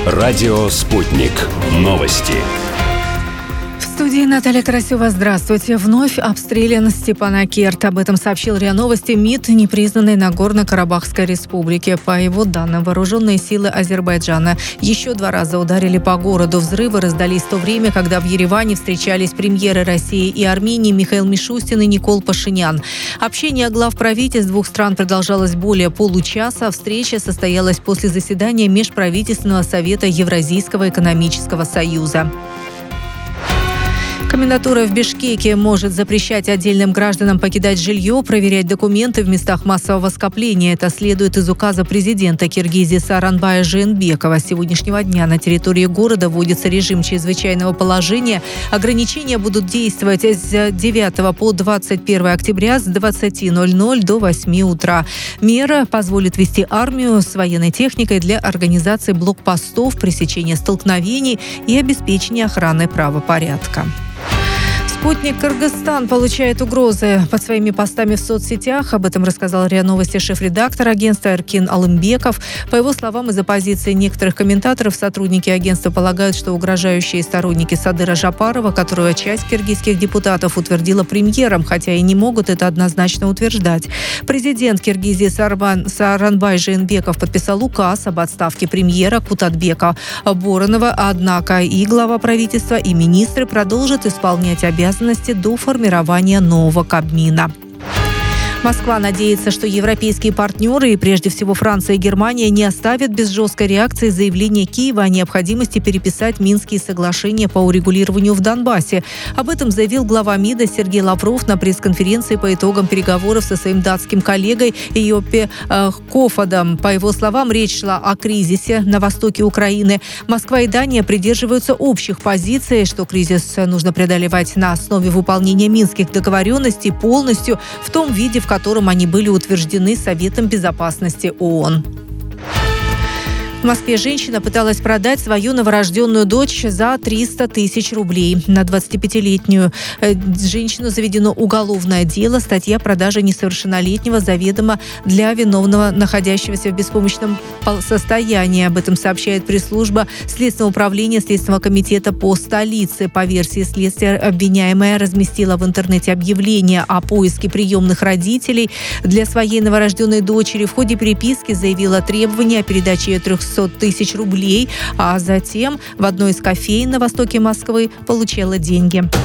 Радио «Спутник». Новости. В студии Наталья Красева. Здравствуйте. Вновь обстрелян Степанакерт. Об этом сообщил РИА Новости МИД непризнанной Нагорно-Карабахской республики. По его данным, вооруженные силы Азербайджана еще 2 раза ударили по городу. Взрывы раздались в то время, когда в Ереване встречались премьеры России и Армении Михаил Мишустин и Никол Пашинян. Общение глав правительств 2 стран продолжалось более получаса. Встреча состоялась после заседания Межправительственного совета Евразийского экономического союза. Комендатура в Бишкеке может запрещать отдельным гражданам покидать жилье, проверять документы в местах массового скопления. Это следует из указа президента Киргизии Сооронбая Жээнбекова. С сегодняшнего дня на территории города вводится режим чрезвычайного положения. Ограничения будут действовать с 9 по 21 октября с 20:00 до 8 утра. Мера позволит вести армию с военной техникой для организации блокпостов, пресечения столкновений и обеспечения охраны правопорядка. Спутник Кыргызстан получает угрозы под своими постами в соцсетях. Об этом рассказал РИА Новости шеф-редактор агентства Эркин Алымбеков. По его словам, из-за позиции некоторых комментаторов сотрудники агентства полагают, что угрожающие сторонники Садыра Жапарова, которую часть киргизских депутатов утвердила премьером, хотя и не могут это однозначно утверждать. Президент Киргизии Сооронбай Жээнбеков подписал указ об отставке премьера Кутатбека Боронова, однако и глава правительства, и министры продолжат исполнять обязанности до формирования нового Кабмина. Москва надеется, что европейские партнеры, и прежде всего Франция и Германия, не оставят без жесткой реакции заявление Киева о необходимости переписать Минские соглашения по урегулированию в Донбассе. Об этом заявил глава МИДа Сергей Лавров на пресс-конференции по итогам переговоров со своим датским коллегой Йоппе Кофодом. По его словам, речь шла о кризисе на востоке Украины. Москва и Дания придерживаются общих позиций, что кризис нужно преодолевать на основе выполнения минских договоренностей полностью в том виде, в котором они были утверждены Советом безопасности ООН. В Москве женщина пыталась продать свою новорожденную дочь за 300 тысяч рублей. На 25-летнюю женщину заведено уголовное дело. Статья продажи несовершеннолетнего заведомо для виновного, находящегося в беспомощном состоянии. Об этом сообщает пресс-служба Следственного управления Следственного комитета по столице. По версии следствия, обвиняемая разместила в интернете объявление о поиске приемных родителей для своей новорожденной дочери. В ходе переписки заявила требования о передаче 300 тысяч рублей, а затем в одной из кофеен на востоке Москвы получила деньги.